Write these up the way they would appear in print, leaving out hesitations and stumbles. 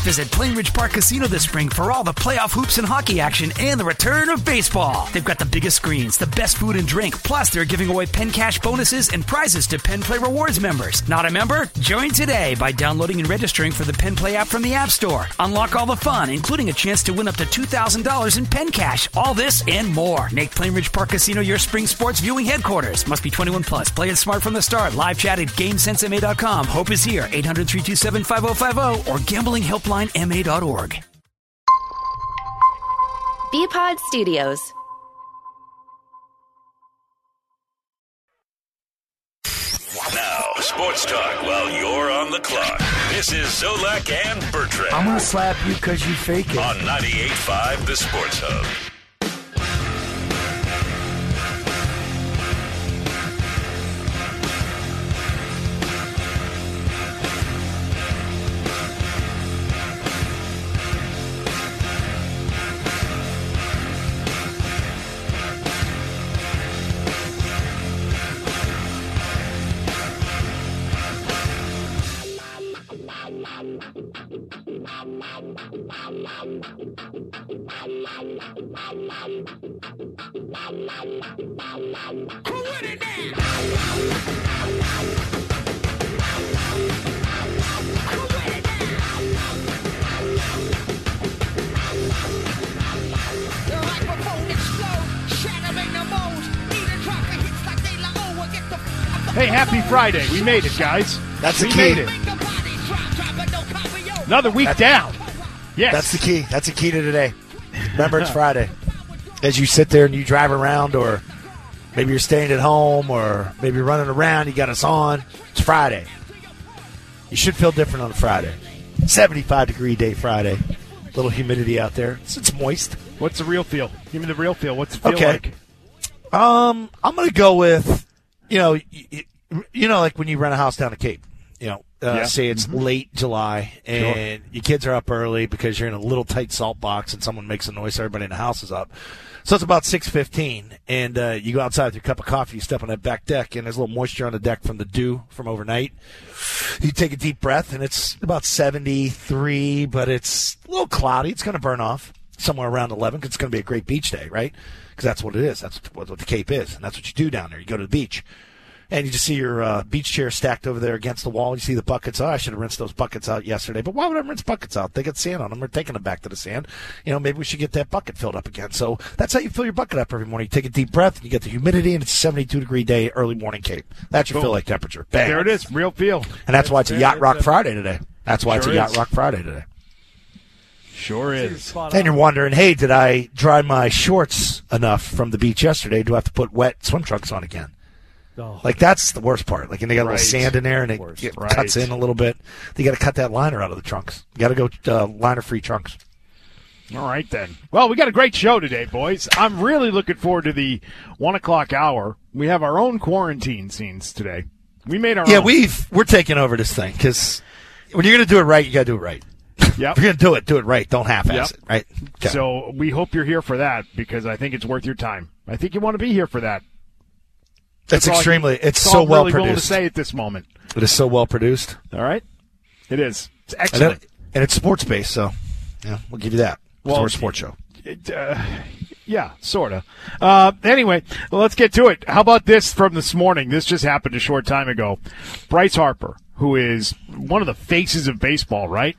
Visit Plainridge Park Casino this spring for all the playoff hoops and hockey action and the return of baseball. They've got the biggest screens, the best food and drink, plus they're giving away Penn Cash bonuses and prizes to Penn Play Rewards members. Not a member? Join today by downloading and registering for the Penn Play app from the App Store. Unlock all the fun, including a chance to win up to $2,000 in Penn Cash. All this and more. Make Plainridge Park Casino your spring sports viewing headquarters. Must be 21 plus. Play it smart from the start. Live chat at GameSenseMA.com. Hope is here. 800-327-5050 or gamblinghelplinema.org. BPod Studios. Now, sports talk while you're on the clock. This is Zolak and Bertrand. I'm going to slap you because you fake it. On 98.5 The Sports Hub. Hey, happy Friday. We made it, guys. That's the key. Made it. Another week down. Yes. That's the key. That's the key to today. Remember, it's Friday. As you sit there and you drive around, or maybe you're staying at home, or maybe you're running around, you got us on. It's Friday. You should feel different on a Friday. 75-degree day Friday. A little humidity out there. It's moist. What's the real feel? Give me the real feel. What's it feel like? I'm going to go with, like when you rent a house down the Cape, say it's late July and your kids are up early because you're in a little tight salt box and someone makes a noise, so everybody in the house is up. So it's about 6:15, and you go outside with your cup of coffee, you step on that back deck, and there's a little moisture on the deck from the dew from overnight. You take a deep breath, and it's about 73, but it's a little cloudy. It's going to burn off somewhere around 11 because it's going to be a great beach day, right? Because that's what it is. That's what the Cape is, and that's what you do down there. You go to the beach. And you just see your beach chair stacked over there against the wall. You see the buckets. Oh, I should have rinsed those buckets out yesterday. But why would I rinse buckets out? They got sand on them. We're taking them back to the sand. Maybe we should get that bucket filled up again. So that's how you fill your bucket up every morning. You take a deep breath, and you get the humidity, and it's a 72-degree day, early morning Cape. That's your feel like temperature. Bang. There it is, real feel. And that's why it's a Yacht Rock Friday today. That's why it's a Yacht Rock Friday today. Sure is. And you're wondering, hey, did I dry my shorts enough from the beach yesterday? Do I have to put wet swim trunks on again? Like, that's the worst part. Like, and they got a little sand in there, and it cuts in a little bit. They got to cut that liner out of the trunks. You got to go liner-free trunks. All right, then. Well, we got a great show today, boys. I'm really looking forward to the 1 o'clock hour. We have our own quarantine scenes today. We made our own. Yeah, we're taking over this thing, because when you're going to do it right, you got to do it right. Yep. If you're going to do it right. Don't half-ass it, right? Okay. So we hope you're here for that, because I think it's worth your time. I think you want to be here for that. It's extremely. It's so well produced. Willing to say at this moment. It is so well produced. All right, it is. It's excellent, and it's sports based. So, yeah, we'll give you that. Well, it's a sports show. Yeah, sort of. Anyway, let's get to it. How about this from this morning? This just happened a short time ago. Bryce Harper, who is one of the faces of baseball, right?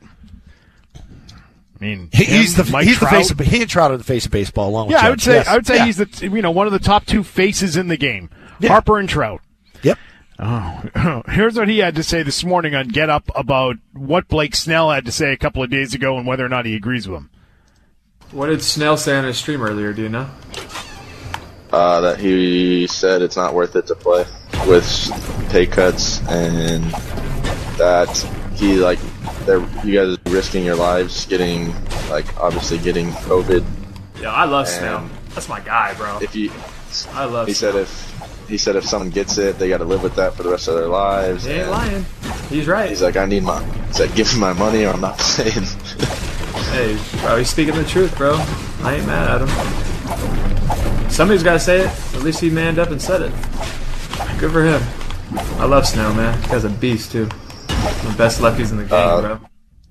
I mean, he's the face of. He and Trout are the face of baseball, along with Judge. I would say he's the one of the top two faces in the game. Yeah. Harper and Trout. Yep. Oh, here's what he had to say this morning on Get Up about what Blake Snell had to say a couple of days ago and whether or not he agrees with him. What did Snell say on his stream earlier? Do you know? That he said it's not worth it to play with pay cuts, and that he you guys are risking your lives getting obviously getting COVID. Yeah, I love Snell. That's my guy, bro. I love. He said if someone gets it, they got to live with that for the rest of their lives. He ain't lying. He's right. He's like, he said, give me my money or I'm not playing. Hey, bro, he's speaking the truth, bro. I ain't mad at him. Somebody's got to say it. At least he manned up and said it. Good for him. I love Snell, man. This guy's a beast, too. One of the best lefties in the game, bro.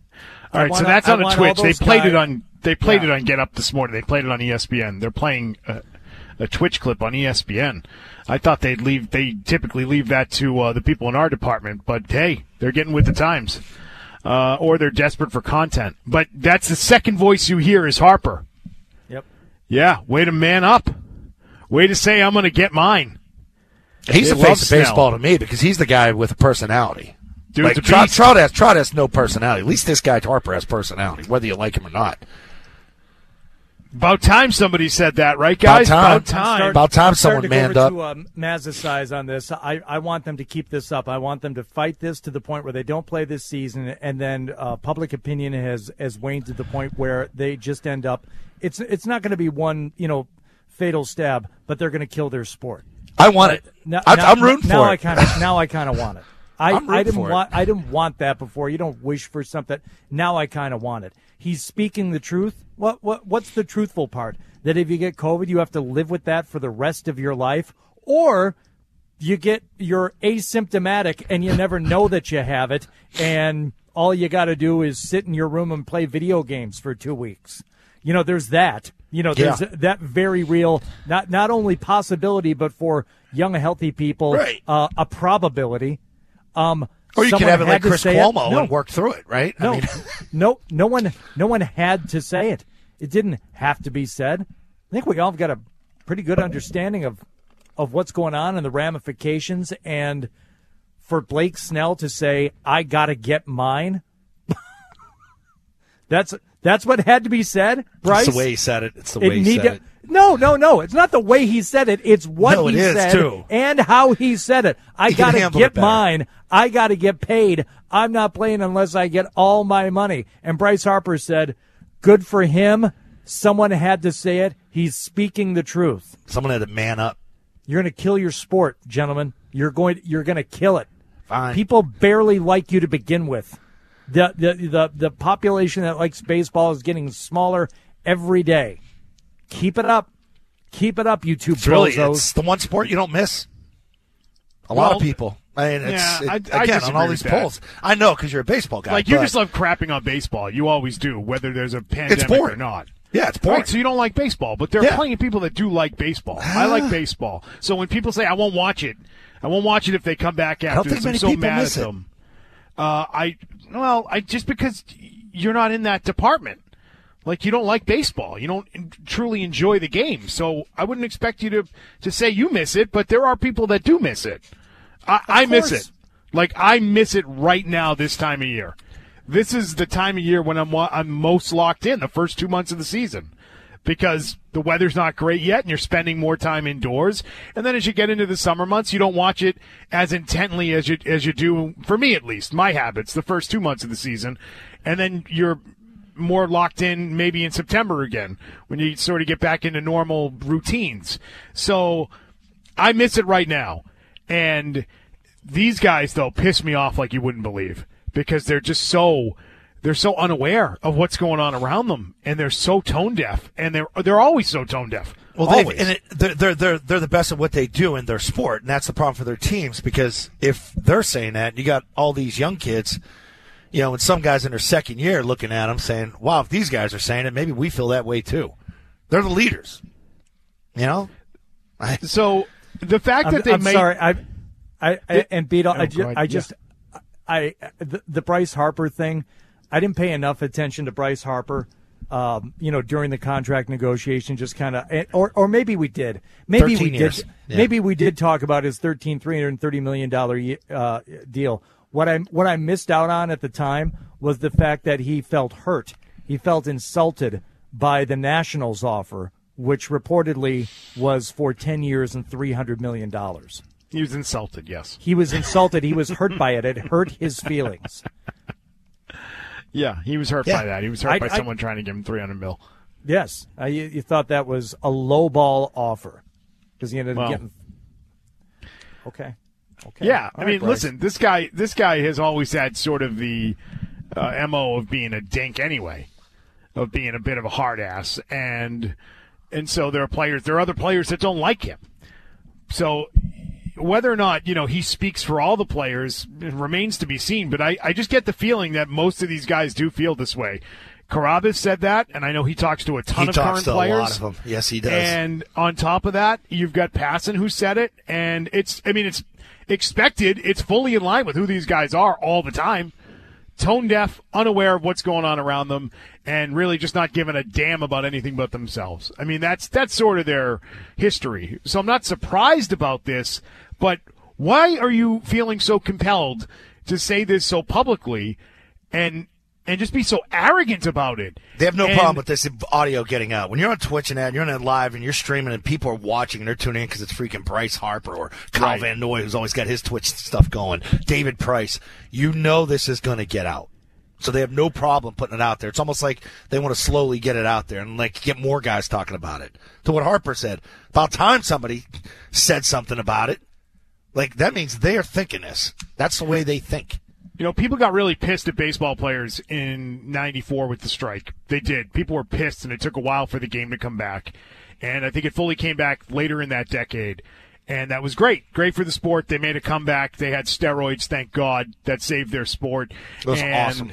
All right, so that's on a Twitch. They played it on Get Up this morning. They played it on ESPN. They're playing a Twitch clip on ESPN. I thought they typically leave that to the people in our department, but hey, they're getting with the times. Or they're desperate for content. But that's the second voice you hear is Harper. Yep. Yeah, way to man up. Way to say I'm going to get mine. He's the face of baseball to me because he's the guy with a personality. Dude, like, Trout has no personality. At least this guy Harper has personality, whether you like him or not. About time somebody said that, right, guys? About time someone manned up. To Maz's size on this. I want them to keep this up. I want them to fight this to the point where they don't play this season, and then public opinion has waned to the point where they just end up. It's not going to be one fatal stab, but they're going to kill their sport. I want it. I'm rooting for it. Now I kind of want it. I didn't want that before. You don't wish for something. Now I kind of want it. He's speaking the truth. What's the truthful part? That if you get COVID, you have to live with that for the rest of your life, or you're asymptomatic and you never know that you have it, and all you got to do is sit in your room and play video games for 2 weeks. There's that. There's that very real, not only possibility, but for young, healthy people, right. A probability. Or you could have it like Chris Cuomo and work through it, right? No one had to say it. It didn't have to be said. I think we all have got a pretty good understanding of what's going on and the ramifications. And for Blake Snell to say, "I got to get mine," that's what had to be said, Bryce. It's the way he said it. It's the way he said it. No. It's not the way he said it. It's what he said too. And how he said it. I got to get mine. I got to get paid. I'm not playing unless I get all my money. And Bryce Harper said, good for him. Someone had to say it. He's speaking the truth. Someone had to man up. You're going to kill your sport, gentlemen. You're going to kill it. Fine. People barely like you to begin with. The population that likes baseball is getting smaller every day. Keep it up. Keep it up, you two bozos. It's the one sport you don't miss. A lot of people. I mean, again, on all these polls. I know, because you're a baseball guy. Like, you just love crapping on baseball. You always do, whether there's a pandemic or not. Yeah, it's boring. Right, so you don't like baseball, but there are plenty of people that do like baseball. I like baseball. So when people say, I won't watch it if they come back after this, I'm so mad at them. Just because you're not in that department. Like, you don't like baseball. You don't truly enjoy the game. So I wouldn't expect you to say you miss it, but there are people that do miss it. I miss it. Like, I miss it right now this time of year. This is the time of year when I'm most locked in, the first 2 months of the season, because the weather's not great yet and you're spending more time indoors. And then as you get into the summer months, you don't watch it as intently as you do, for me at least, my habits, the first 2 months of the season. And then you're more locked in maybe in September again when you sort of get back into normal routines. So I miss it right now. And these guys, though, piss me off like you wouldn't believe, because they're just so unaware of what's going on around them, and they're so tone deaf, and they're always so tone deaf. Well, they're the best at what they do in their sport, and that's the problem for their teams, because if they're saying that, you got all these young kids, and some guys in their second year looking at them saying, wow, if these guys are saying it, maybe we feel that way too. They're the leaders, So the fact that I'm sorry, the Bryce Harper thing, I didn't pay enough attention to Bryce Harper, during the contract negotiation, just kind of, or maybe we did. Maybe we did. Yeah. Maybe we did talk about his $330 million deal. What I missed out on at the time was the fact that he felt hurt. He felt insulted by the Nationals' offer, which reportedly was for 10 years and $300 million. He was insulted, yes. He was insulted. He was hurt by it. It hurt his feelings. Yeah, he was hurt by that. He was hurt by someone trying to give him $300 million. Yes. You thought that was a lowball offer because he ended up getting – Okay. Yeah, I mean, listen, this guy has always had sort of the MO of being a dink anyway, of being a bit of a hard ass, and so there are other players that don't like him. So whether or not, he speaks for all the players, it remains to be seen. But I just get the feeling that most of these guys do feel this way. Carabas said that, and I know he talks to a ton of current players. He talks to a lot of them. Yes, he does. And on top of that, you've got Passan who said it, and it's expected. It's fully in line with who these guys are all the time. Tone deaf, unaware of what's going on around them, and really just not giving a damn about anything but themselves. I mean, that's sort of their history. So I'm not surprised about this, but why are you feeling so compelled to say this so publicly and just be so arrogant about it? They have no problem with this audio getting out. When you're on Twitch and you're on it live and you're streaming and people are watching and they're tuning in because it's freaking Bryce Harper or Kyle Van Noy, who's always got his Twitch stuff going, David Price, this is going to get out. So they have no problem putting it out there. It's almost like they want to slowly get it out there and get more guys talking about it. To what Harper said, about time somebody said something about it. That means they are thinking this. That's the way they think. People got really pissed at baseball players in '94 with the strike. They did. People were pissed, and it took a while for the game to come back. And I think it fully came back later in that decade. And that was great. Great for the sport. They made a comeback. They had steroids, thank God, that saved their sport. It was awesome.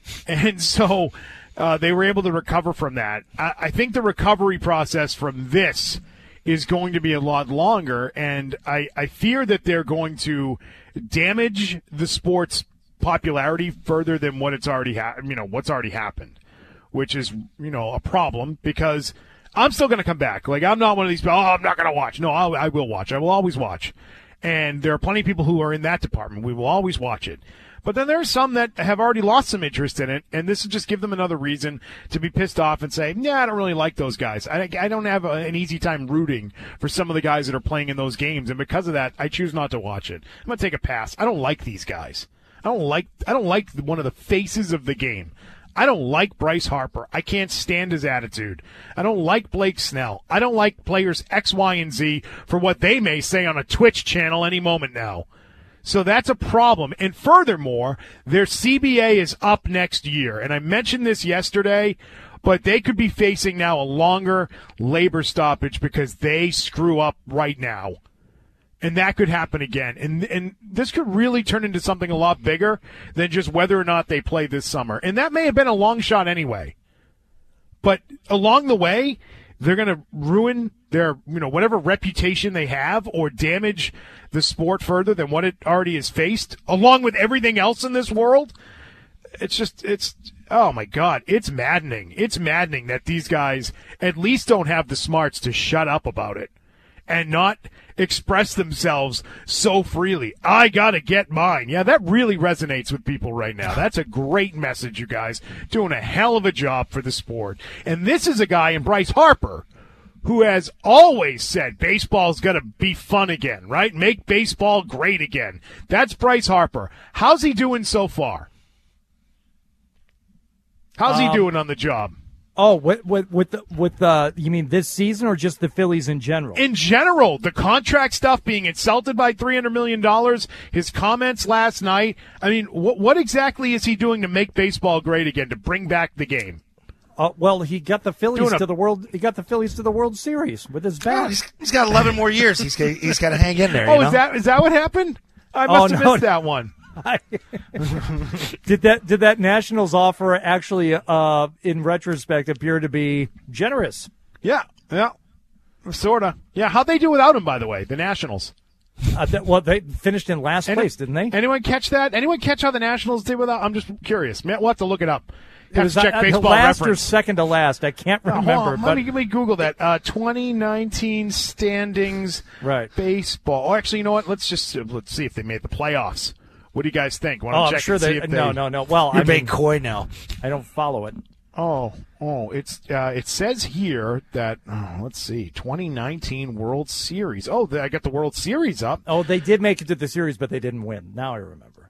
And so they were able to recover from that. I think the recovery process from this is going to be a lot longer, and I fear that they're going to damage the sport's popularity further than what it's already what's already happened, which is a problem, because I'm still going to come back. I'm not one of these people, I'm not going to watch. No, I will watch. I will always watch. And there are plenty of people who are in that department. We will always watch it. But then there are some that have already lost some interest in it, and this will just give them another reason to be pissed off and say, I don't really like those guys. I don't have an easy time rooting for some of the guys that are playing in those games, and because of that, I choose not to watch it. I'm going to take a pass. I don't like these guys. I don't like one of the faces of the game. I don't like Bryce Harper. I can't stand his attitude. I don't like Blake Snell. I don't like players X, Y, and Z for what they may say on a Twitch channel any moment now. So that's a problem. And furthermore, their CBA is up next year. And I mentioned this yesterday, but they could be facing now a longer labor stoppage because they screw up right now. And that could happen again. And this could really turn into something a lot bigger than just whether or not they play this summer. And that may have been a long shot anyway. But along the way, they're going to ruin their, whatever reputation they have or damage the sport further than what it already has faced, along with everything else in this world. Oh my God, it's maddening. It's maddening that these guys at least don't have the smarts to shut up about it and not express themselves so freely. I gotta get mine. Yeah, that really resonates with people right now. That's a great message, you guys. Doing a hell of a job for the sport. And this is a guy in Bryce Harper who has always said baseball's got to be fun again, right? Make baseball great again. That's Bryce Harper. How's he doing so far? How's he doing on the job? Oh, you mean this season or just the Phillies in general? In general, the contract stuff, being insulted by $300 million, his comments last night. I mean, what exactly is he doing to make baseball great again, to bring back the game? Well, he got the Phillies to the World. He got the Phillies to the World Series with his bat. He's got 11 more years. He's got to hang in there. Oh, is that what happened? I must have missed that one. Did that Nationals offer actually, in retrospect, appear to be generous? Yeah, sort of. Yeah, how'd they do without him, by the way, the Nationals? They finished in last place, didn't they? Anyone catch that? Anyone catch how the Nationals did without? I'm just curious. We'll have to look it up. It was check baseball last reference. Or second to last. I can't remember. Let me Google that. 2019 standings. Right. Baseball. Oh, actually, you know what? Let's see if they made the playoffs. What do you guys think? I'm sure they. No. Well, you're being coy now. I don't follow it. It says here that let's see, 2019 World Series. Oh, I got the World Series up. Oh, they did make it to the series, but they didn't win. Now I remember.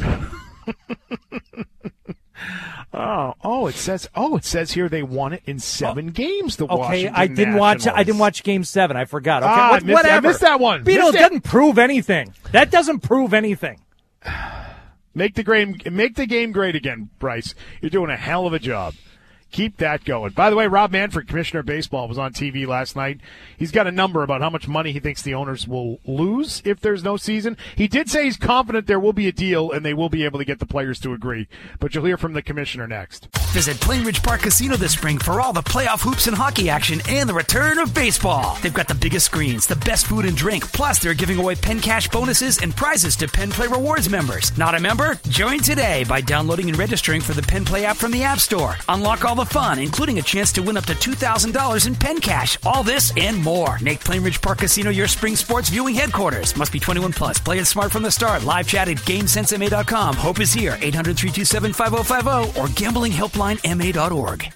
It says here they won it in 7 games. The Washington I didn't watch Game 7. I forgot. Okay, whatever. I missed that one. Beatles doesn't prove anything. That doesn't prove anything. Make the game great again, Bryce. You're doing a hell of a job. Keep that going. By the way, Rob Manfred, Commissioner of Baseball, was on TV last night. He's got a number about how much money he thinks the owners will lose if there's no season. He did say he's confident there will be a deal and they will be able to get the players to agree. But you'll hear from the commissioner next. Visit Plainridge Park Casino this spring for all the playoff hoops and hockey action and the return of baseball. They've got the biggest screens, the best food and drink, plus they're giving away Penn Cash bonuses and prizes to Penn Play Rewards members. Not a member? Join today by downloading and registering for the Penn Play app from the App Store. Unlock all the fun, including a chance to win up to $2,000 in Penn Cash. All this and more. Make Plainridge Park Casino your spring sports viewing headquarters. Must be 21 plus. Play it smart from the start. Live chat at GameSenseMA.com. Hope is here. 800-327-5050 or gamblinghelplinema.org.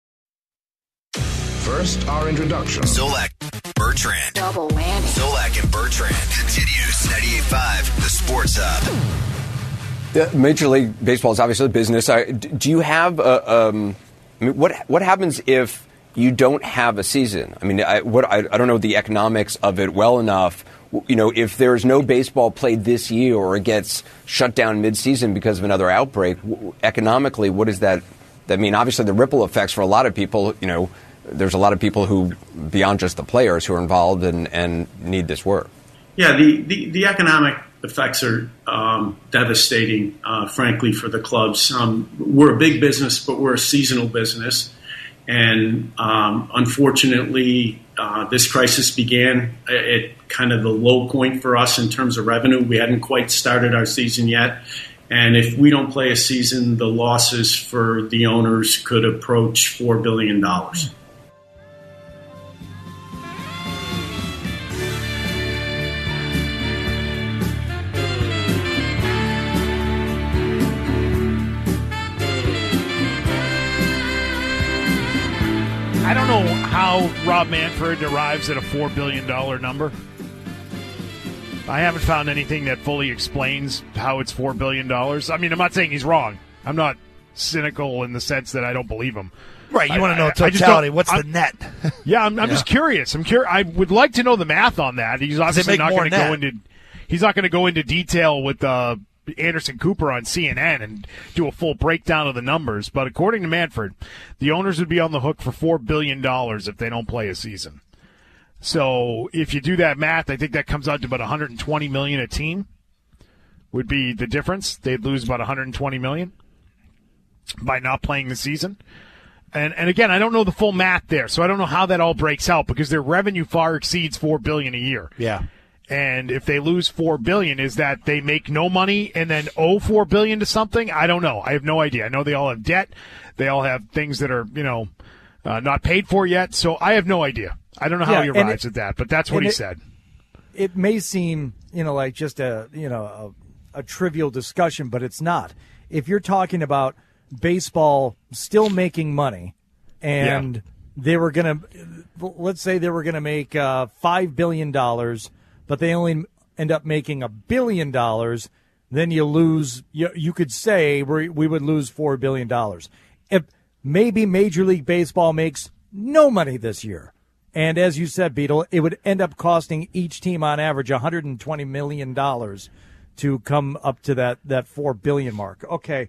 First, our introduction. Zolak, Bertrand. Double whammy. Zolak and Bertrand. Continues 98.5, the Sports Hub. Major League Baseball is obviously a business. Do you have what happens if you don't have a season? I mean, I don't know the economics of it well enough. You know, if there's no baseball played this year or it gets shut down mid-season because of another outbreak, economically, what does that mean? Obviously, the ripple effects for a lot of people, you know, there's a lot of people who, beyond just the players, who are involved and need this work. Yeah, the economic effects are devastating, frankly, for the clubs. We're a big business, but we're a seasonal business. And unfortunately, this crisis began at kind of the low point for us in terms of revenue. We hadn't quite started our season yet. And if we don't play a season, the losses for the owners could approach $4 billion. I don't know how Rob Manfred arrives at a $4 billion number. I haven't found anything that fully explains how it's $4 billion. I mean, I'm not saying he's wrong. I'm not cynical in the sense that I don't believe him. Right, you want to know totality. What's the net? Yeah, I'm just curious. I would like to know the math on that. He's obviously not going to go into. He's not going to go into detail with Anderson Cooper on CNN and do a full breakdown of the numbers. But according to Manfred, the owners would be on the hook for $4 billion if they don't play a season. So if you do that math, I think that comes out to about $120 million a team would be the difference. They'd lose about $120 million by not playing the season. And again, I don't know the full math there, so I don't know how that all breaks out because their revenue far exceeds $4 billion a year. Yeah. And if they lose $4 billion, is that they make no money and then owe $4 billion to something? I don't know. I have no idea. I know they all have debt. They all have things that are, not paid for yet. So I have no idea. I don't know how he arrives at that, but that's what he said. It may seem, like just a trivial discussion, but it's not. If you're talking about baseball still making money and they were going to, let's say they were going to make $5 billion, but they only end up making $1 billion, then you lose, you could say we would lose $4 billion. If maybe Major League Baseball makes no money this year, and as you said, Beetle, it would end up costing each team on average $120 million to come up to that $4 billion mark. Okay,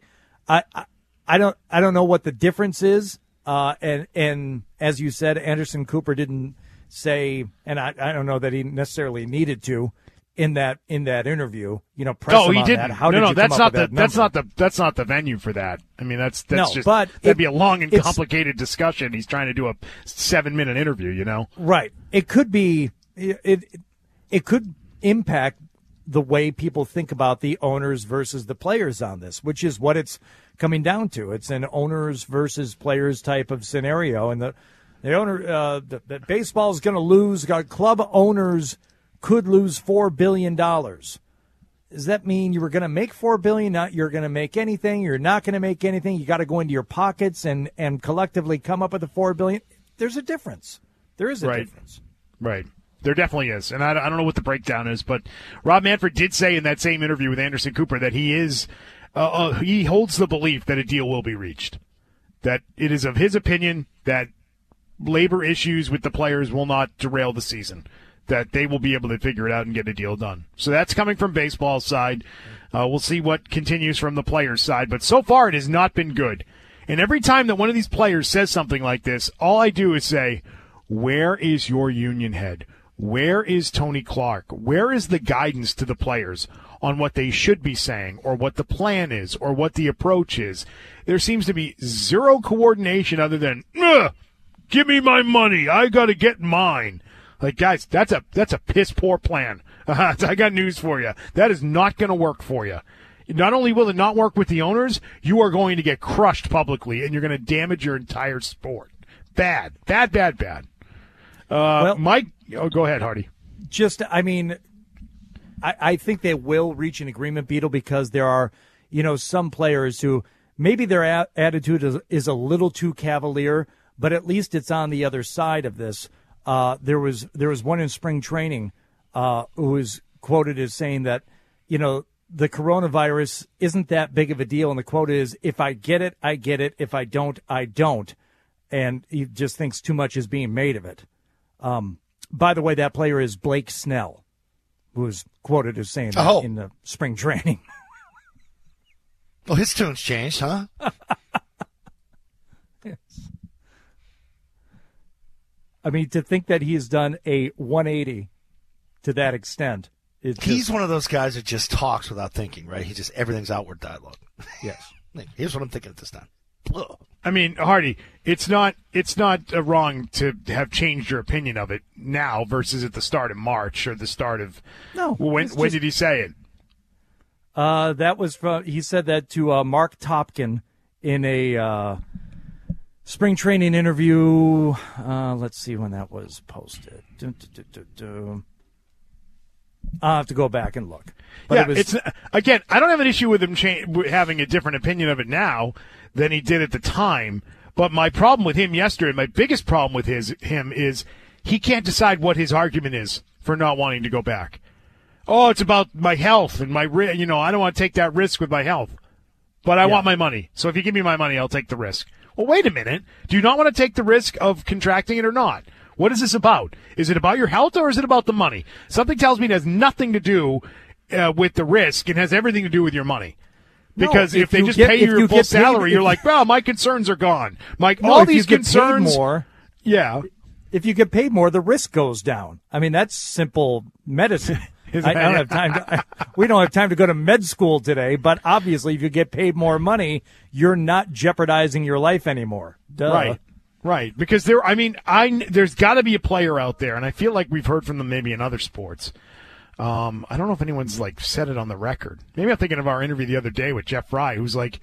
I don't know what the difference is, and as you said, Anderson Cooper didn't say, and I don't know that he necessarily needed to in that interview. Press him on didn't. That. How did you that's come not up with that number? that's not the venue for that. I mean, that's just but that'd be a long and complicated discussion. He's trying to do a 7-minute interview. Right. It could be. It could impact the way people think about the owners versus the players on this, which is what it's coming down to. It's an owners versus players type of scenario, and the owner that baseball is going to lose. Club owners could lose $4 billion. Does that mean you were going to make $4 billion? Not you're going to make anything. You're not going to make anything. You got to go into your pockets and collectively come up with the $4 billion. There's a difference. There is a difference. Right. There definitely is, and I don't know what the breakdown is, but Rob Manfred did say in that same interview with Anderson Cooper that he is he holds the belief that a deal will be reached. That it is of his opinion that labor issues with the players will not derail the season, that they will be able to figure it out and get a deal done. So that's coming from baseball's side. We'll see what continues from the players' side, but so far it has not been good. And every time that one of these players says something like this, all I do is say, where is your union head? Where is Tony Clark? Where is the guidance to the players on what they should be saying or what the plan is or what the approach is? There seems to be zero coordination other than, give me my money. I got to get mine. Like, guys, that's a piss-poor plan. I got news for you. That is not going to work for you. Not only will it not work with the owners, you are going to get crushed publicly, and you're going to damage your entire sport. Bad. Well, Mike, go ahead, Hardy. I think they will reach an agreement, Beetle, because there are, some players who maybe their attitude is a little too cavalier, but at least it's on the other side of this. There was one in spring training who was quoted as saying that, the coronavirus isn't that big of a deal. And the quote is, if I get it, I get it. If I don't, I don't. And he just thinks too much is being made of it. By the way, that player is Blake Snell, who was quoted as saying that in the spring training. Well, his tune's changed, huh? Yes. I mean, to think that he has done a 180 to that extent. He's one of those guys that just talks without thinking, right? He just, everything's outward dialogue. Yes. Here's what I'm thinking at this time. Ugh. I mean, Hardy, it's not wrong to have changed your opinion of it now versus at the start of March or the start of when did he say it? That was he said that to Mark Topkin in a spring training interview. Let's see when that was posted. I'll have to go back and look. But it's again, I don't have an issue with him having a different opinion of it now than he did at the time. But my problem with him yesterday, my biggest problem with him is he can't decide what his argument is for not wanting to go back. Oh, it's about my health and my, I don't want to take that risk with my health, but I want my money. So if you give me my money, I'll take the risk. Well, wait a minute. Do you not want to take the risk of contracting it or not? What is this about? Is it about your health or is it about the money? Something tells me it has nothing to do with the risk. It has everything to do with your money. Because if they just pay you your full salary, you're like, well, my concerns are gone. All these concerns. Yeah. If you get paid more, the risk goes down. I mean, that's simple medicine. I don't have time. We don't have time to go to med school today, but obviously if you get paid more money, you're not jeopardizing your life anymore. Duh. Right. Because there's got to be a player out there, and I feel like we've heard from them maybe in other sports. I don't know if anyone's said it on the record. Maybe I'm thinking of our interview the other day with Jeff Fry, who's like,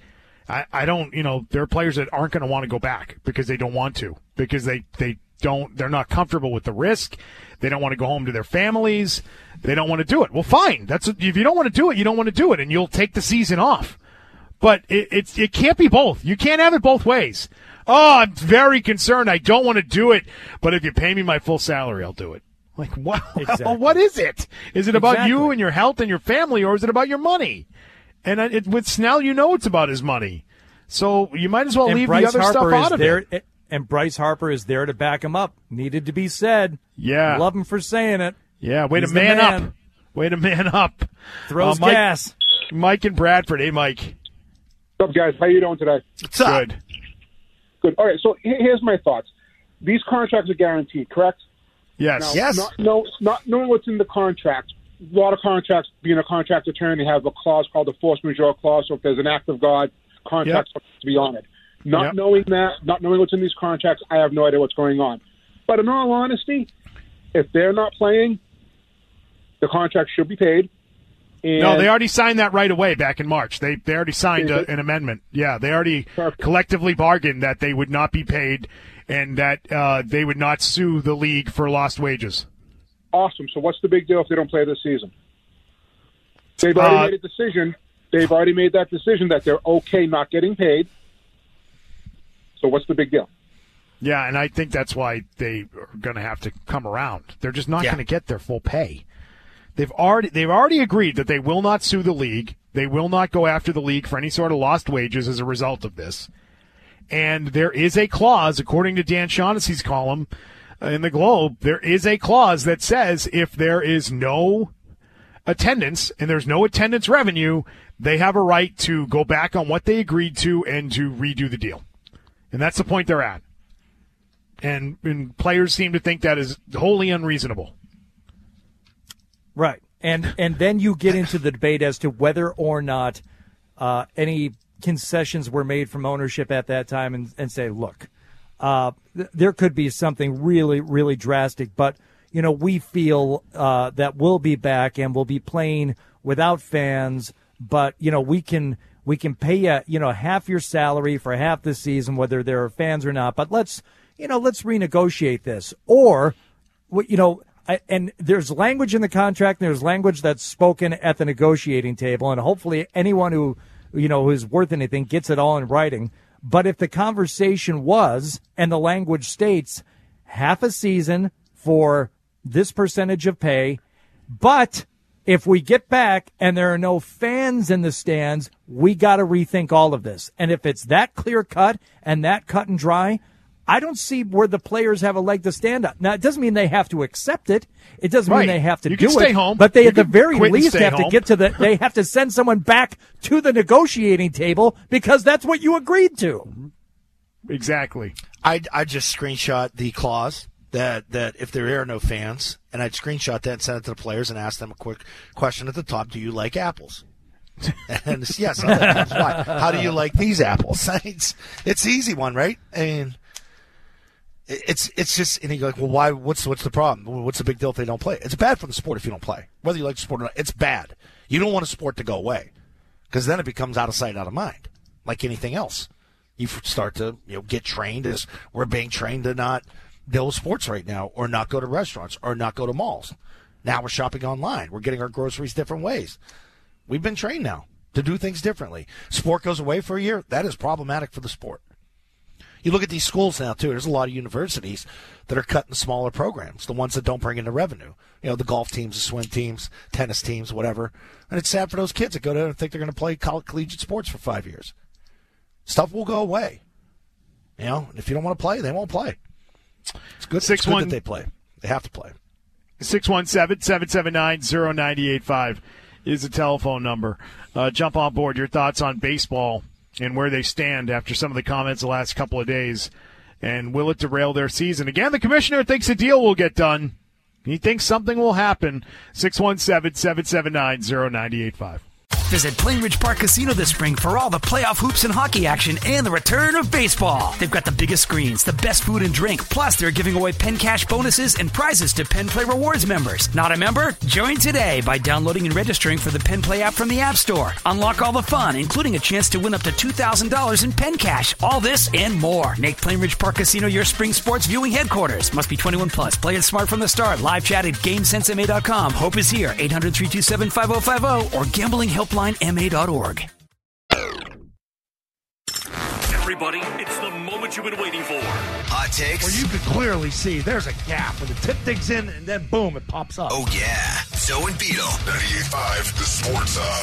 I don't, there are players that aren't going to want to go back because they don't want to, because they're not comfortable with the risk. They don't want to go home to their families. They don't want to do it. Well, fine. If you don't want to do it, you don't want to do it, and you'll take the season off. But it can't be both. You can't have it both ways. Oh, I'm very concerned. I don't want to do it, but if you pay me my full salary, I'll do it. Like, what? Exactly. What is it? Is it about you and your health and your family, or is it about your money? And with Snell, it's about his money. So you might as well leave the other stuff out of it. And Bryce Harper is there to back him up. Needed to be said. Yeah. Love him for saying it. Yeah, way to man up. Way to man up. Throws gas. Mike and Bradford. Hey, Mike. What's up, guys? How you doing today? What's up? Good. All right, so here's my thoughts. These contracts are guaranteed, correct? Yes. Now, yes. Not knowing what's in the contract. A lot of contracts, being a contract attorney, have a clause called the force majeure clause. So if there's an act of God, contracts have to be honored. Not knowing that, not knowing what's in these contracts, I have no idea what's going on. But in all honesty, if they're not playing, the contract should be paid. And no, they already signed that right away back in March. They already signed an amendment. Yeah, they already collectively bargained that they would not be paid and that they would not sue the league for lost wages. Awesome. So what's the big deal if they don't play this season? They've already made a decision. They've already made that decision that they're okay not getting paid. So what's the big deal? Yeah, and I think that's why they are going to have to come around. They're just not going to get their full pay. They've already agreed that they will not sue the league. They will not go after the league for any sort of lost wages as a result of this. And there is a clause, according to Dan Shaughnessy's column in the Globe, there is a clause that says if there is no attendance and there's no attendance revenue, they have a right to go back on what they agreed to and to redo the deal. And that's the point they're at. And players seem to think that is wholly unreasonable. Right. And then you get into the debate as to whether or not any concessions were made from ownership at that time and say, look, there could be something really, really drastic, but, we feel that we'll be back and we'll be playing without fans, but, we can pay you, half your salary for half the season, whether there are fans or not, but let's renegotiate this. Or, and there's language in the contract, and there's language that's spoken at the negotiating table, and hopefully anyone who is worth anything gets it all in writing. But if the conversation was, and the language states, half a season for this percentage of pay, but if we get back and there are no fans in the stands, we got to rethink all of this. And if it's that clear cut and that cut and dry, I don't see where the players have a leg to stand on. Now, it doesn't mean they have to accept it. It doesn't mean they have to do it. Stay home. But they, at the very least, have to get to they have to send someone back to the negotiating table because that's what you agreed to. Exactly. I just screenshot the clause that if there are no fans, and I'd screenshot that and send it to the players and ask them a quick question at the top: do you like apples? And yes, I like apples. Why? How do you like these apples? It's the easy one, right? I mean, it's just, and you go like, well, why? What's the problem? What's the big deal if they don't play? It's bad for the sport if you don't play, whether you like the sport or not. It's bad. You don't want a sport to go away because then it becomes out of sight, out of mind, like anything else. You start to get trained as we're being trained to not deal with sports right now, or not go to restaurants, or not go to malls. Now we're shopping online. We're getting our groceries different ways. We've been trained now to do things differently. Sport goes away for a year. That is problematic for the sport. You look at these schools now, too. There's a lot of universities that are cutting smaller programs, the ones that don't bring in the revenue. The golf teams, the swim teams, tennis teams, whatever. And it's sad for those kids that go there and think they're going to play collegiate sports for 5 years. Stuff will go away. And if you don't want to play, they won't play. It's good that they play. They have to play. 617-779-0985 is the telephone number. Jump on board. Your thoughts on baseball and where they stand after some of the comments the last couple of days. And will it derail their season? Again, the commissioner thinks a deal will get done. He thinks something will happen. 617-779-0985. Visit Plainridge Park Casino this spring for all the playoff hoops and hockey action and the return of baseball. They've got the biggest screens, the best food and drink, plus they're giving away Penn Cash bonuses and prizes to Penn Play Rewards members. Not a member? Join today by downloading and registering for the Penn Play app from the App Store. Unlock all the fun, including a chance to win up to $2,000 in Penn Cash. All this and more. Make Plainridge Park Casino your spring sports viewing headquarters. Must be 21 plus. Play it smart from the start. Live chat at GameSenseMA.com. Hope is here. 800-327-5050 or gamblinghelplinema.org. Everybody, it's the moment you've been waiting for. Hot takes. Where you can clearly see there's a gap where the tip digs in and then boom, it pops up. Oh, yeah. Zoe and Beetle. 98.5, the Sports Hub.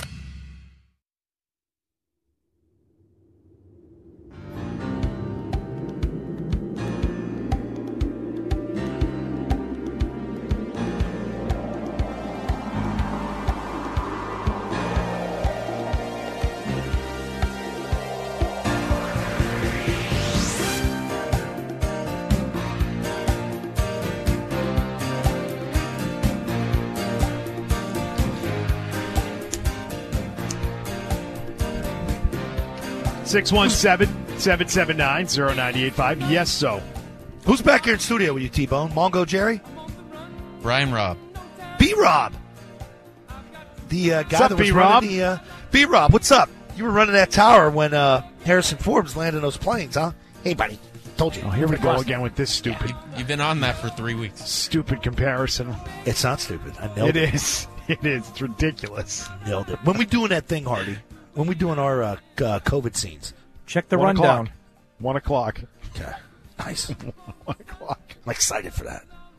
Six 617-779-0985. Yes, so. Who's back here in studio with you, T-Bone? Mongo Jerry? Brian Robb. B-Rob. The guy what's up, that was running the... B-Rob, what's up? You were running that tower when Harrison Forbes landed those planes, huh? Hey, buddy. Told you. Oh, here we go again with this stupid... You've been on that for 3 weeks. Stupid comparison. It's not stupid. I nailed it. It is. It is. It's ridiculous. Nailed it. When we doing that thing, Hardy? When we doing our COVID scenes? Check the rundown. 1 o'clock. Okay. Nice. 1 o'clock. I'm excited for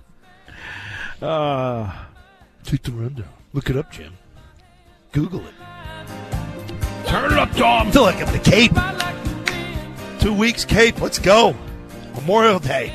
that. Check the rundown. Look it up, Jim. Google it. Turn it up, Tom. Feel like I'm the Cape. 2 weeks, Cape. Let's go. Memorial Day.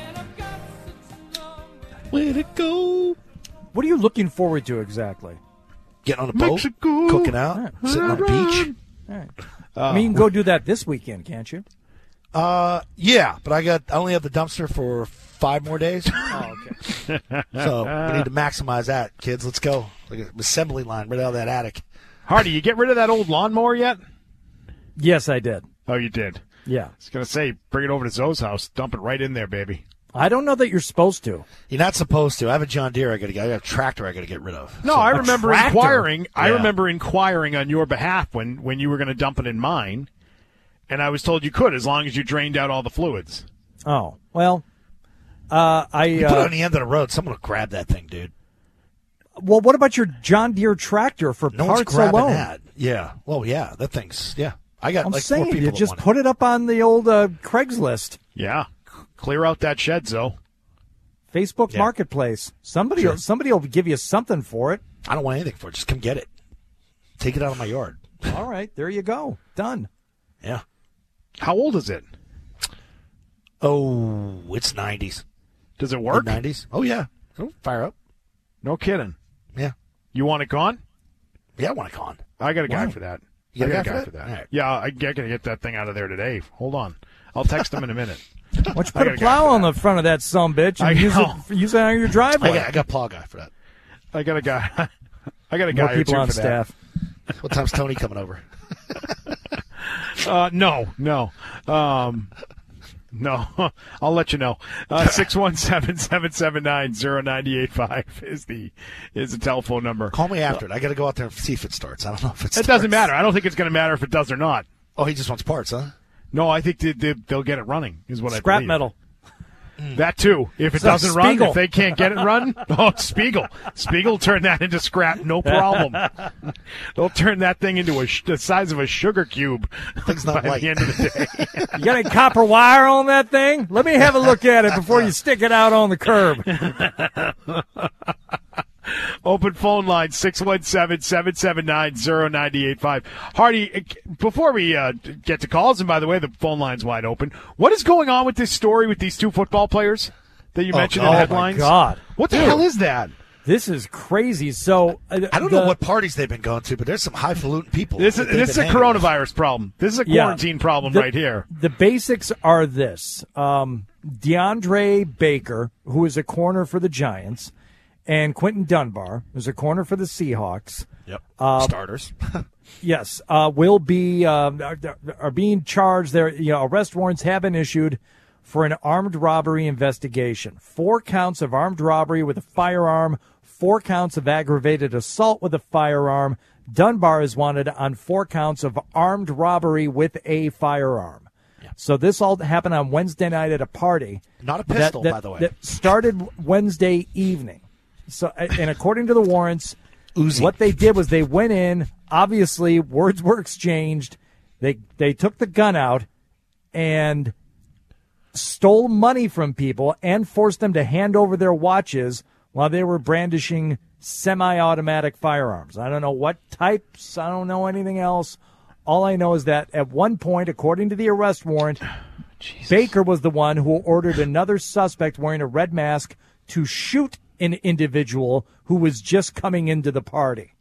Where'd it go? What are you looking forward to exactly? Getting on a boat, cooking out, sitting on a beach. All right. I mean, you can go do that this weekend, can't you? Yeah, but I only have the dumpster for 5 more days. Oh, okay. So we need to maximize that, kids. Let's go. Like an assembly line right out of that attic. Hardy, you get rid of that old lawnmower yet? Yes, I did. Oh, you did? Yeah. I was going to say, bring it over to Zoe's house. Dump it right in there, baby. I don't know that you're supposed to. You're not supposed to. I have a John Deere I got a tractor I got to get rid of. No, So- I remember tractor? inquiring. Yeah. I remember inquiring on your behalf when you were going to dump it in mine, and I was told you could as long as you drained out all the fluids. Oh, well, You put it on the end of the road. Someone will grab that thing, dude. Well, what about your John Deere tractor for No one's parts grabbing alone? that. Yeah. Well, yeah. That thing's, yeah. I got I'm like 4 saying people you that just want it. put it up on the old Craigslist, Yeah. Clear out that shed, Zoe. Facebook Yeah. Marketplace. Somebody will give you something for it. I don't want anything for it. Just come get it. Take it out of my yard. All right, there you go. Done. Yeah. How old is it? Oh, it's 90s. Does it work? 90s. Oh, yeah. It'll fire up. No kidding. Yeah. You want it gone? Yeah, I want it gone. I got a guy Why? for that. You I got got a a guy guy for that. All right. Yeah, I got to get that thing out of there today. Hold on. I'll text him in a minute. Why don't you I put got a a guy plow for on that. the front of that sumbitch I and know. use it on your driveway? I got a plow guy for that. I got a guy. I got a More guy or people two on for staff. What time's Tony coming over? No. No, I'll let you know. 617-779-0985 is the telephone number. Call me after it. I got to go out there and see if it starts. I don't know if it starts. It doesn't matter. I don't think it's going to matter if it does or not. Oh, he just wants parts, huh? No, I think they'll get it running, is what I Scrap believe. metal. That too. If it So doesn't run, Spiegel. if they can't get it run, Spiegel. Spiegel turn that into scrap, no problem. They'll turn that thing into the size of a sugar cube Thing's not by light. the end of the day. You got any copper wire on that thing? Let me have a look at it before you stick it out on the curb. Open phone line, 617-779-0985. Hardy, before we get to calls, and by the way, the phone line's wide open, what is going on with this story with these 2 football players that you mentioned in my headlines? God. What the hell is that? This is crazy. So I don't know what parties they've been going to, but there's some highfalutin people. This that is they've a been hanging with. coronavirus problem. This is a quarantine problem right here. The basics are this. DeAndre Baker, who is a corner for the Giants, and Quentin Dunbar, who's a corner for the Seahawks. Yep. Starters. Yes, will be are being charged. Their arrest warrants have been issued for an armed robbery investigation. 4 counts of armed robbery with a firearm, 4 counts of aggravated assault with a firearm. Dunbar is wanted on 4 counts of armed robbery with a firearm. Yeah. So this all happened on Wednesday night at a party. Not a pistol, by the way. That started Wednesday evening. So, and according to the warrants, Uzi. what they did was they went in. Obviously, words were exchanged. They took the gun out and stole money from people and forced them to hand over their watches while they were brandishing semi-automatic firearms. I don't know what types. I don't know anything else. All I know is that at one point, according to the arrest warrant, Baker was the one who ordered another suspect wearing a red mask to shoot an individual who was just coming into the party.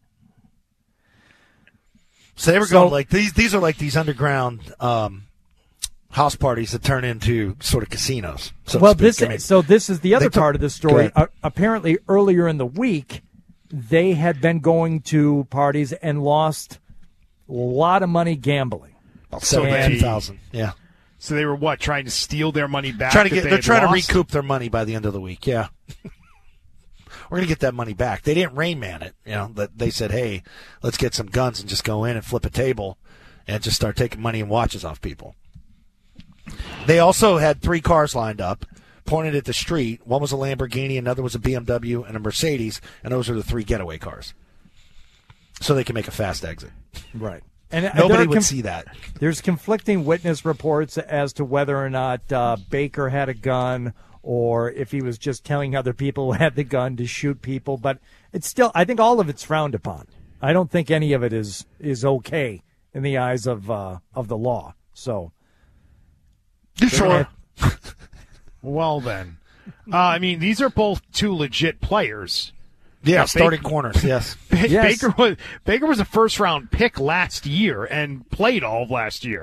So they were going like these are like these underground house parties that turn into sort of casinos. So Well, to speak. this is the other part of the story. Go ahead. Apparently, earlier in the week, they had been going to parties and lost a lot of money gambling. About 72,000. Yeah. So they were trying to steal their money back? They're trying to recoup their money by the end of the week. Yeah. We're going to get that money back. They didn't Rain Man it. That they said, hey, let's get some guns and just go in and flip a table and just start taking money and watches off people. They also had 3 cars lined up, pointed at the street. One was a Lamborghini, another was a BMW, and a Mercedes, and those are the 3 getaway cars. So they can make a fast exit. Right. And nobody would see that. There's conflicting witness reports as to whether or not Baker had a gun or if he was just telling other people who had the gun to shoot people. But it's still, I think all of it's frowned upon. I don't think any of it is okay in the eyes of the law. So, sure. Well then, I mean, these are both 2 legit players. Yeah, starting corners. Yes. Baker was a first-round pick last year and played all of last year.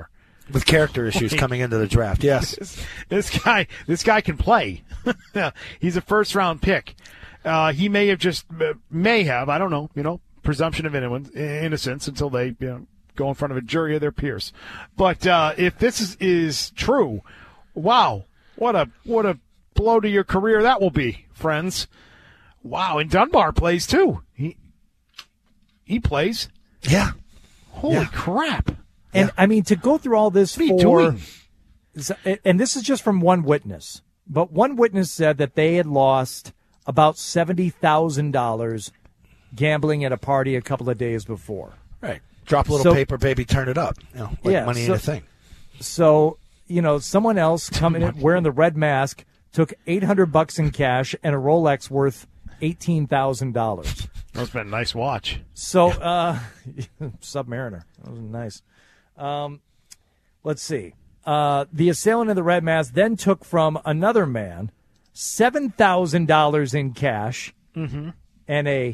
with character issues coming into the draft. Yes, this guy can play. He's a first-round pick. He may have. I don't know. Presumption of innocence until they go in front of a jury of their peers. But if this is true, wow, what a blow to your career that will be, friends. Wow, and Dunbar plays too. He plays. Yeah. Holy crap. And, I mean, to go through all this what are you doing? And this is just from one witness, but one witness said that they had lost about $70,000 gambling at a party a couple of days before. Right. Drop a little paper, baby, turn it up. Money ain't a thing. So, someone else coming in wearing the red mask took $800 in cash and a Rolex worth $18,000. That's been a nice watch. So, Submariner. That was nice. Let's see. The assailant in the red mask then took from another man $7,000 in cash and a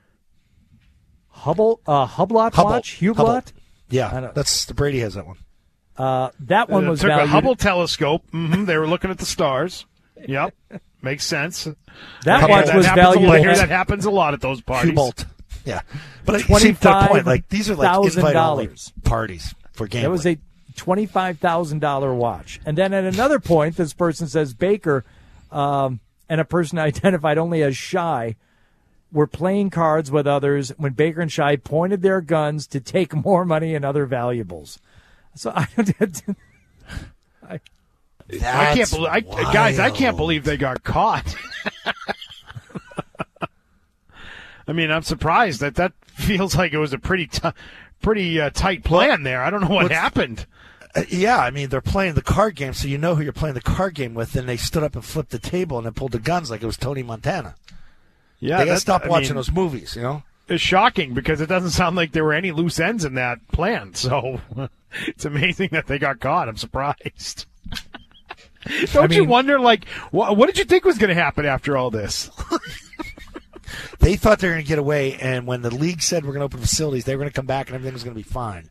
Hublot watch? Hublot? Yeah, Brady has that one. That one was took valued. A Hubble telescope. They were looking at the stars. Yep, makes sense. That watch was valued. I hear that happens a lot at those parties. Hubble. Yeah, but see, to the point, like these are like invite-only parties for gambling. That was a $25,000 watch. And then at another point, this person says Baker and a person identified only as Shy were playing cards with others when Baker and Shy pointed their guns to take more money and other valuables. So I can't believe, guys, I can't believe they got caught. I mean, I'm surprised that feels like it was a pretty tight plan there. I don't know what happened. Yeah, I mean, they're playing the card game, so you know who you're playing the card game with, and they stood up and flipped the table and then pulled the guns like it was Tony Montana. Yeah, they got to stop watching those movies, It's shocking because it doesn't sound like there were any loose ends in that plan. So it's amazing that they got caught. I'm surprised. Don't you wonder, what did you think was going to happen after all this? They thought they were going to get away, and when the league said we're going to open facilities, they were going to come back and everything was going to be fine.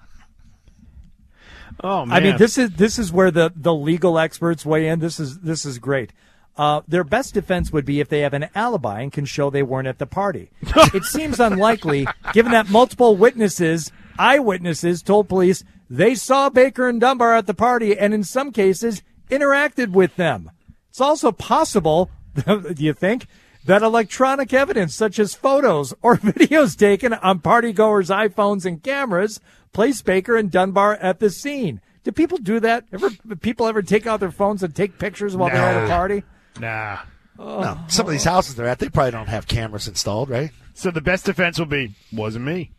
Oh man! I mean, this is where the legal experts weigh in. This is great. Their best defense would be if they have an alibi and can show they weren't at the party. It seems unlikely, given that multiple eyewitnesses told police they saw Baker and Dunbar at the party and in some cases interacted with them. It's also possible, do you think, that electronic evidence such as photos or videos taken on partygoers' iPhones and cameras place Baker and Dunbar at the scene. Do people do that? People ever take out their phones and take pictures while they're at a party? Nah. No. Some of these houses they're at, they probably don't have cameras installed, right? So the best defense will be, wasn't me.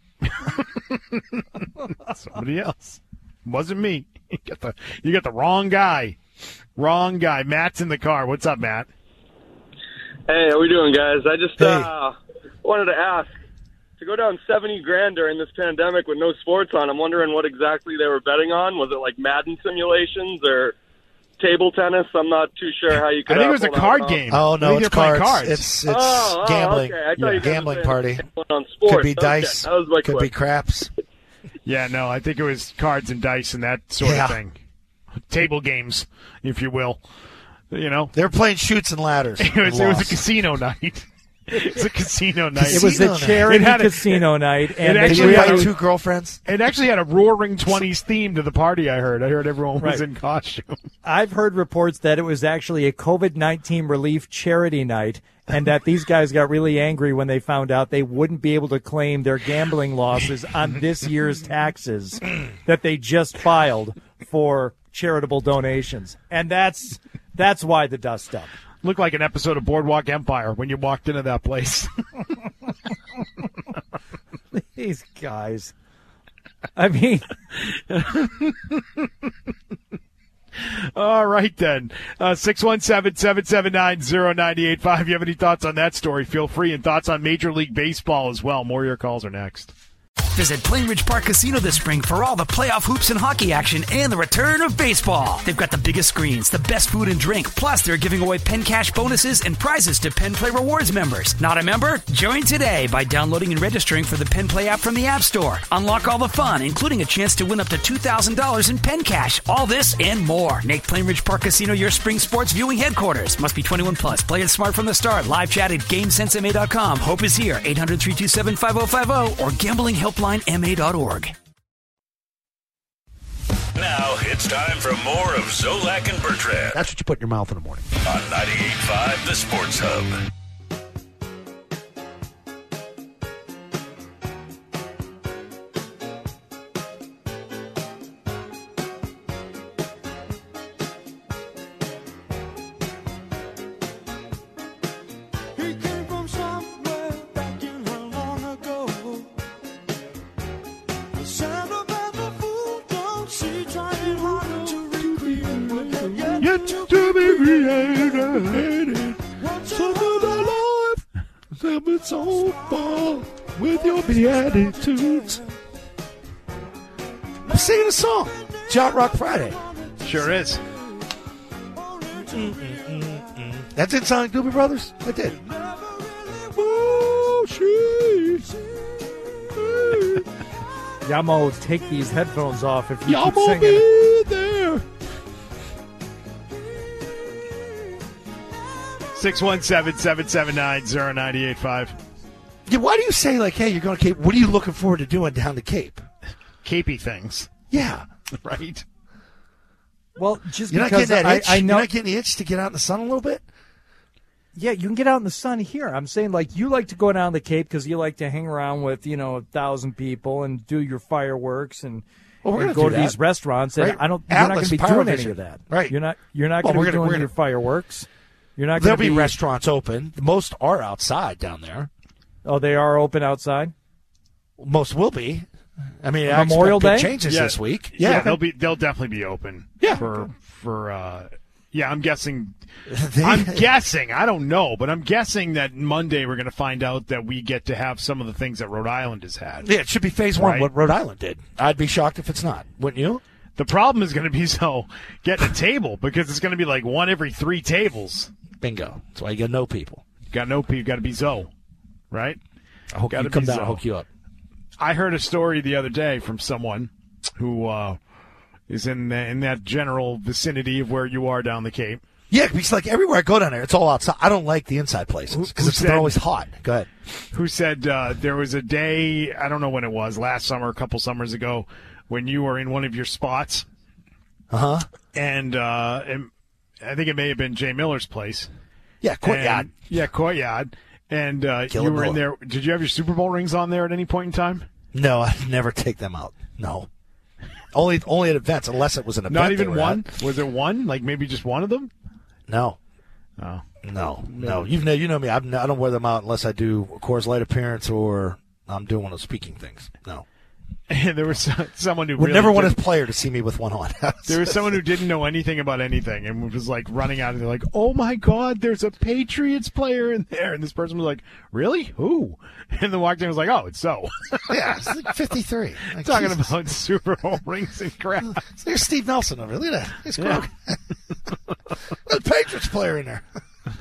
Somebody else. Wasn't me. You got the wrong guy. Wrong guy. Matt's in the car. What's up, Matt? Hey, how we doing, guys? I just wanted to ask, to go down $70,000 during this pandemic with no sports on, I'm wondering what exactly they were betting on. Was it like Madden simulations or table tennis? I'm not too sure how you could. I think it was a card game. Oh no, it's cards. It's gambling. Okay. I thought you guys gambling were party. On sports. Could be dice. That was my could be craps. Yeah, no, I think it was cards and dice and that sort of thing. Table games, if you will. They're playing chutes and ladders. It was a casino night. It's a casino night. It was a charity casino night. And did you invite two girlfriends? It actually had a Roaring '20s theme to the party, I heard. everyone was in costume. I've heard reports that it was actually a COVID-19 relief charity night and that these guys got really angry when they found out they wouldn't be able to claim their gambling losses on this year's taxes that they just filed for charitable donations. And that's why the dust up. Looked like an episode of Boardwalk Empire when you walked into that place. These guys. I mean. All right, then. 617-779-0985. If you have any thoughts on that story, feel free. And thoughts on Major League Baseball as well. More of your calls are next. Visit Plainridge Park Casino this spring for all the playoff hoops and hockey action and the return of baseball. They've got the biggest screens, the best food and drink, plus they're giving away Penn Cash bonuses and prizes to Penn Play Rewards members. Not a member? Join today by downloading and registering for the Penn Play app from the App Store. Unlock all the fun, including a chance to win up to $2,000 in Penn Cash. All this and more. Make Plainridge Park Casino your spring sports viewing headquarters. Must be 21 plus. Play it smart from the start. Live chat at GameSenseMA.com. Hope is here. 800-327-5050 or gamblinghelplinema.org. Now it's time for more of Zolak and Bertrand. That's what you put in your mouth in the morning. On 98.5 The Sports Hub. Yet to be created. Some of the life that been so far with your Beatitudes. I'm singing a song. Yacht Rock Friday. Sure is. That's it, Sonic Doobie Brothers? I did. Yamo, take these headphones off if you keep Yamo singing. be there. 617-779-0985. Yeah, why do you say, like, hey, you're going to Cape? What are you looking forward to doing down the Cape? Capey things. Yeah. Right? Well, just you're because not getting that itch? I know. You're not getting the itch to get out in the sun a little bit? Yeah, you can get out in the sun here. I'm saying, like, you like to go down the Cape because you like to hang around with, 1,000 people and do your fireworks and, go to these restaurants. And right. you're not going to be doing any of that. Right. You're not going to be doing your fireworks. You're not. There'll be restaurants open. Most are outside down there. Oh, they are open outside? Most will be. I mean, Memorial Day changes this week. Yeah, they'll definitely be open. Yeah. I'm guessing. I don't know, but I'm guessing that Monday we're going to find out that we get to have some of the things that Rhode Island has had. Yeah, it should be phase one, what Rhode Island did. I'd be shocked if it's not. Wouldn't you? The problem is going to be getting a table because it's going to be like one every 3 tables. Bingo. That's why you got to know people. You got to know people. You got to be Zoe, right? I hope you come down and hook you up. I heard a story the other day from someone who is in that general vicinity of where you are down the Cape. Yeah, because like everywhere I go down there, it's all outside. I don't like the inside places because they're always hot. Go ahead. Who said there was a day, I don't know when it was, last summer, a couple summers ago, when you were in one of your spots. Uh-huh. And I think it may have been Jay Miller's place. Yeah, Courtyard. Courtyard. And you were in there. Did you have your Super Bowl rings on there at any point in time? No, I never take them out. No. Only at events, unless it was an event. Not even one? Was it one? Like maybe just one of them? No. Oh. No. You know me. I don't wear them out unless I do a Coors Light appearance or I'm doing one of those speaking things. No. And there was someone who would never want a player to see me with one on. There was someone who didn't know anything about anything and was like running out and they're like, "Oh my God, there's a Patriots player in there!" And this person was like, "Really? Who?" And then walked in and was like, "Oh, it's so." Yeah, it's like 53. Like, talking about Super Bowl rings and crap. There's Steve Nelson over there. Look at that. He's cool. There's a Patriots player in there.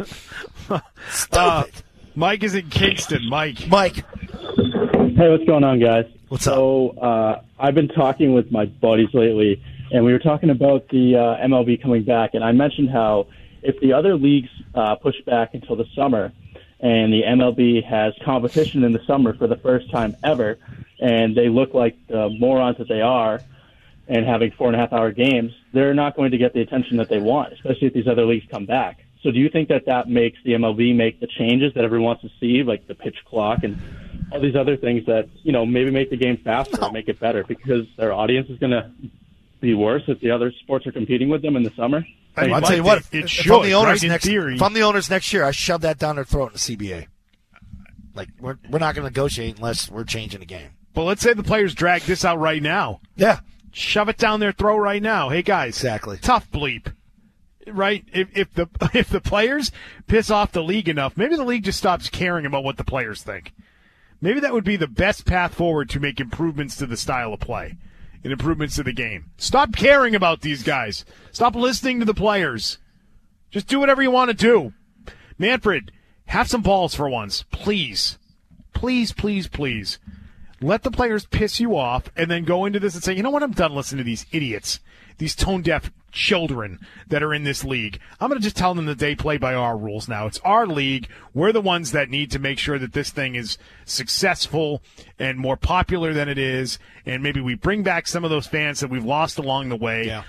Stop it. Mike is in Kingston. Mike. Hey, what's going on, guys? What's up? So, I've been talking with my buddies lately, and we were talking about the MLB coming back, and I mentioned how if the other leagues push back until the summer, and the MLB has competition in the summer for the first time ever, and they look like the morons that they are, and having 4.5-hour games, they're not going to get the attention that they want, especially if these other leagues come back. So do you think that makes the MLB make the changes that everyone wants to see, like the pitch clock and all these other things that, maybe make the game faster or make it better because their audience is going to be worse if the other sports are competing with them in the summer? I'll tell you what, if I'm the owners next year, I shove that down their throat in the CBA. Like, we're not going to negotiate unless we're changing the game. But let's say the players drag this out right now. Yeah. Shove it down their throat right now. Hey, guys. Exactly. Tough bleep. Right? If the players piss off the league enough, maybe the league just stops caring about what the players think. Maybe that would be the best path forward to make improvements to the style of play and improvements to the game. Stop caring about these guys. Stop listening to the players. Just do whatever you want to do. Manfred, have some balls for once, please. Please, please, please. Let the players piss you off and then go into this and say, you know what, I'm done listening to these idiots, these tone-deaf children that are in this league. I'm going to just tell them that they play by our rules now. It's our league. We're the ones that need to make sure that this thing is successful and more popular than it is, and maybe we bring back some of those fans that we've lost along the way. Yeah.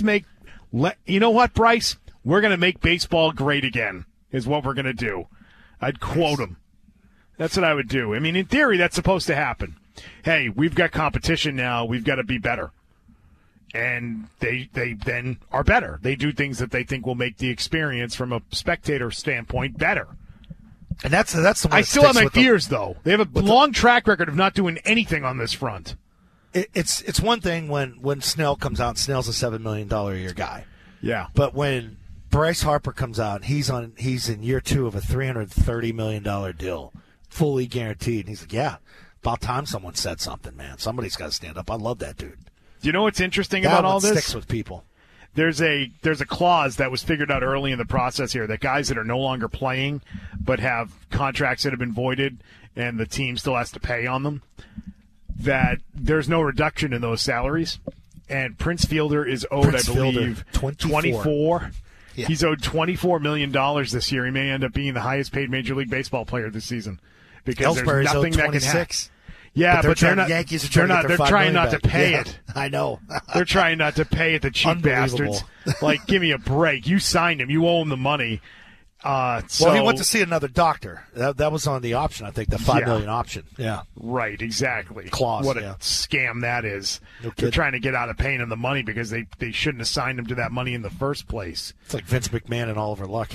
You know what, Bryce? We're going to make baseball great again is what we're going to do. I'd quote him. That's what I would do. I mean, in theory, that's supposed to happen. Hey, we've got competition now. We've got to be better. And they then are better. They do things that they think will make the experience from a spectator standpoint better. And that's the one I still have my fears, though. They have a long track record of not doing anything on this front. It's one thing when Snell comes out. Snell's a $7 million a year guy. Yeah. But when Bryce Harper comes out, he's in year 2 of a $330 million deal, fully guaranteed. And he's like, yeah, about time someone said something, man. Somebody's got to stand up. I love that dude. Do you know what's interesting about all this? Sticks with people. There's a clause that was figured out early in the process here that guys that are no longer playing but have contracts that have been voided and the team still has to pay on them, that there's no reduction in those salaries. And Prince Fielder is owed, I believe, 24. Yeah. He's owed $24 million this year. He may end up being the highest paid Major League Baseball player this season because there's nothing that can happen. Yeah, but they're not. Yankees are trying they're trying not to pay it. I know. They're trying not to pay it. The cheap bastards. Like, give me a break. You signed him. You owe him the money. Well, he went to see another doctor. That was on the option. I think the $5 million option. Yeah. Right. Exactly. Clause. What a scam that is. They're trying to get out of paying him the money because they shouldn't have signed him to that money in the first place. It's like Vince McMahon and Oliver Luck.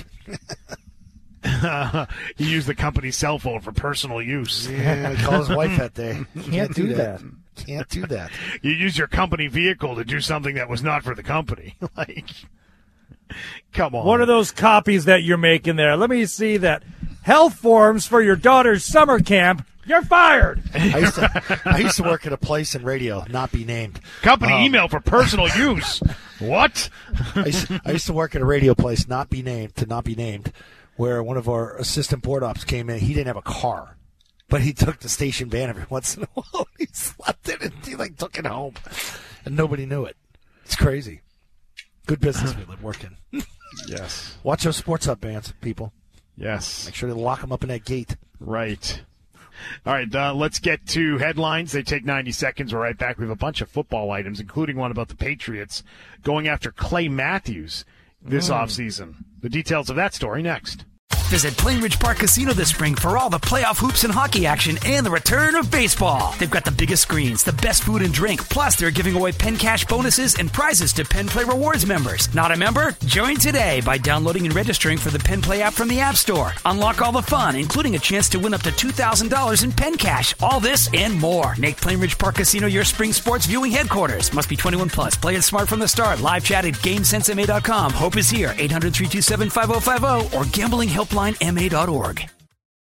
He used the company's cell phone for personal use. Yeah, he called his wife that day. Can't do that. Can't do that. You use your company vehicle to do something that was not for the company. Like, come on. What are those copies that you're making there? Let me see that. Health forms for your daughter's summer camp. You're fired. I used to work at a place in radio, not be named. Company email for personal use. What? I used to work at a radio place, not be named, where one of our assistant board ops came in. He didn't have a car, but he took the station van every once in a while. He slept in it. He took it home, and nobody knew it. It's crazy. Good business we live working. Yes. Watch those Sports Hub bands, people. Yes. Make sure to lock them up in that gate. Right. All right, let's get to headlines. They take 90 seconds. We're right back. We have a bunch of football items, including one about the Patriots going after Clay Matthews this offseason. The details of that story next. Visit Plainridge Park Casino this spring for all the playoff hoops and hockey action and the return of baseball. They've got the biggest screens, the best food and drink, plus they're giving away Penn Cash bonuses and prizes to Penn Play Rewards members. Not a member? Join today by downloading and registering for the Penn Play app from the App Store. Unlock all the fun, including a chance to win up to $2,000 in Penn Cash. All this and more. Make Plainridge Park Casino your spring sports viewing headquarters. Must be 21 plus. Play it smart from the start. Live chat at GameSenseMA.com. Hope is here. 800-327-5050 or gamblinghelplinema.org.